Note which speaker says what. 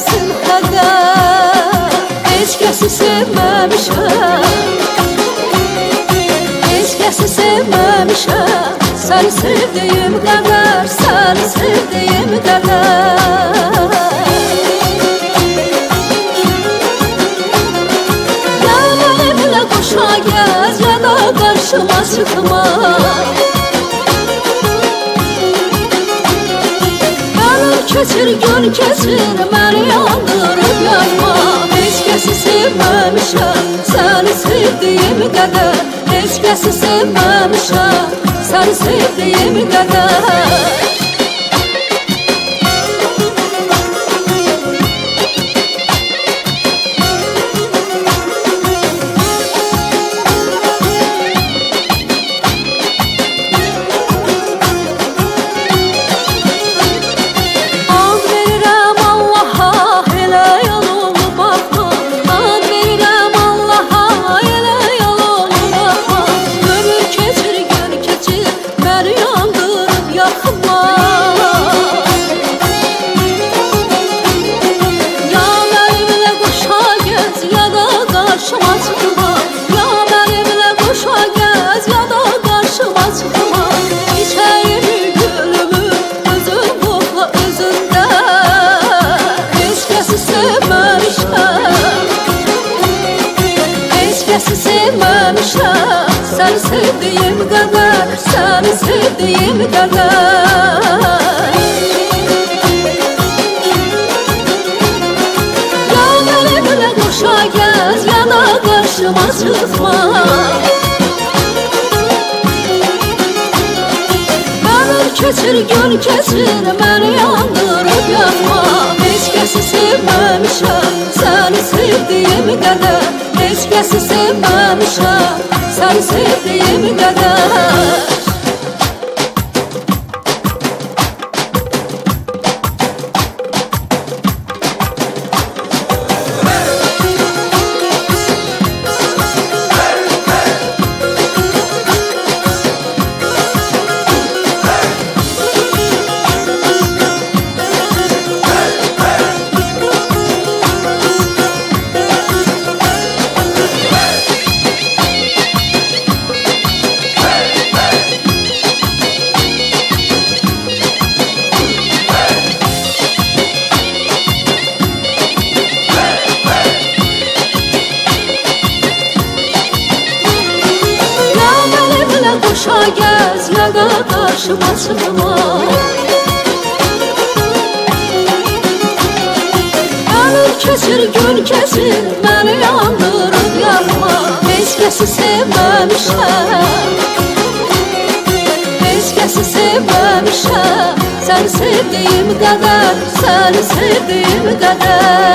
Speaker 1: yazsın kader. Heç kəsi sevməmişəm, heç kəsi sevməmişəm. Səni sevdiyim qədər, səni sevdiyim qədər. Ya mənimlə qoşa gəz, ya da qarşıma çıxma. Keçir gün keçir, məni yandırıb yanma. Heç kəsi sevməmişəm, səni sevdiyim qədər. Heç kəsi sevməmişəm, səni sevdiyim qədər. Səni sevdiyim qədər, səni sevdiyim qədər. Ya mənimlə qoşa gəz, ya da qarşıma çıxma. Ömür keçir, gün keçir, məni yandırıb yanma. Heç kəsi sevməmişəm, səni sevdiyim qədər. Heç kəsi sevməmişəm, səni sevdiyim qədər. Qoşa gəz, ya da qarşıma çıxma. Ömür keçir, gün keçir, məni yandırıb yanma. Heç kəsi sevməmişəm, heç kəsi sevməmişəm. Səni sevdiyim qədər, səni sevdiyim qədər.